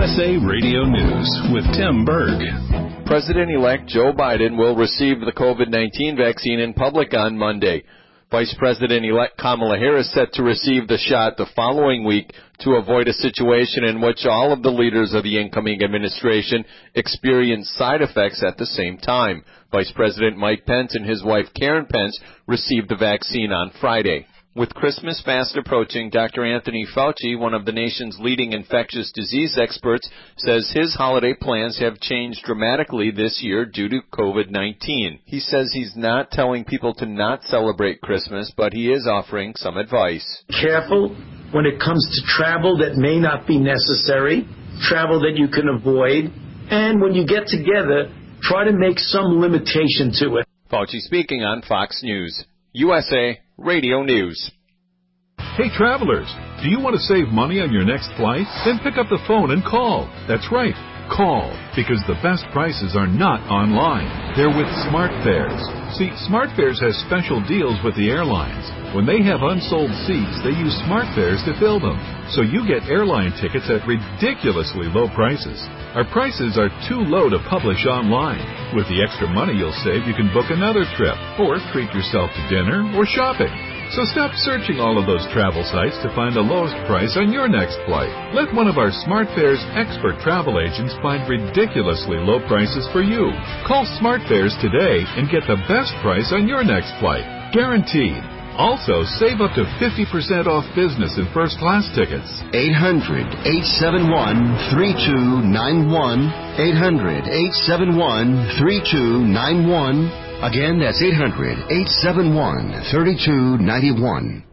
USA Radio News with Tim Berg. President-elect Joe Biden will receive the COVID-19 vaccine in public on Monday. Vice President-elect Kamala Harris set to receive the shot the following week to avoid a situation in which all of the leaders of the incoming administration experience side effects at the same time. Vice President Mike Pence and his wife Karen Pence received the vaccine on Friday. With Christmas fast approaching, Dr. Anthony Fauci, one of the nation's leading infectious disease experts, says his holiday plans have changed dramatically this year due to COVID-19. He says he's not telling people to not celebrate Christmas, but he is offering some advice. Careful when it comes to travel that may not be necessary, travel that you can avoid, and when you get together, try to make some limitation to it. Fauci speaking on Fox News. USA Radio News. Hey travelers, do you want to save money on your next flight? Then pick up the phone and call. That's right, call, because the best prices are not online. They're with SmartFares. See, SmartFares has special deals with the airlines. When they have unsold seats, they use SmartFares to fill them. So you get airline tickets at ridiculously low prices. Our prices are too low to publish online. With the extra money you'll save, you can book another trip, or treat yourself to dinner or shopping. So stop searching all of those travel sites to find the lowest price on your next flight. Let one of our SmartFares expert travel agents find ridiculously low prices for you. Call SmartFares today and get the best price on your next flight. Guaranteed. Also, save up to 50% off business and first-class tickets. 800-871-3291. 800-871-3291. Again, that's 800-871-3291.